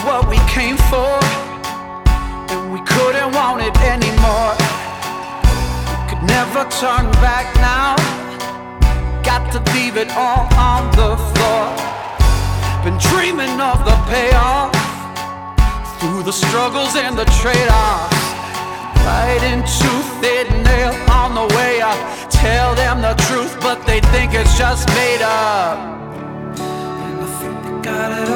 what we came for, and we couldn't want it anymore. We could never turn back now. Got to leave it all on the floor. Been dreaming of the payoff, through the struggles and the trade-offs. Fighting tooth and nail on the way up. Tell them the truth, but they think it's just made up. And I think they got it